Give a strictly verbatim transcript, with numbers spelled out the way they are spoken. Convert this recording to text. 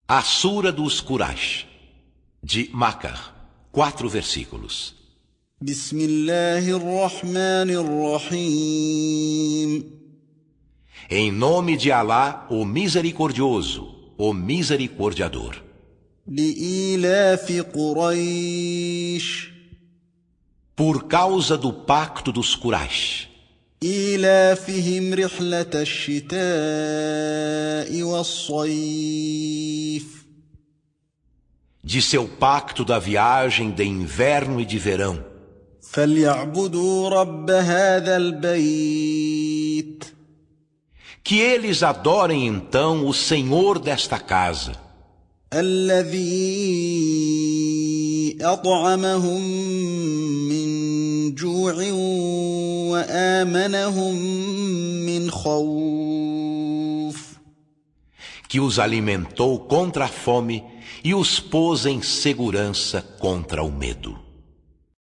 A Sura dos Quraysh, de Makkah, quatro versículos. بسم الله الرحمن الرحيم. Em nome de Alá, o Misericordioso, o Misericordiador. لإيلاف قريش Por causa do pacto dos Quraysh, إيلافهم رحلة الشتاء والصيف de seu pacto da viagem de inverno e de verão, فليعبدوا رب هذا البيت que eles adorem então o Senhor desta casa, الذي أطعمهم من جوع وآمنهم من خوف que os alimentou contra a fome e os pôs em segurança contra o medo.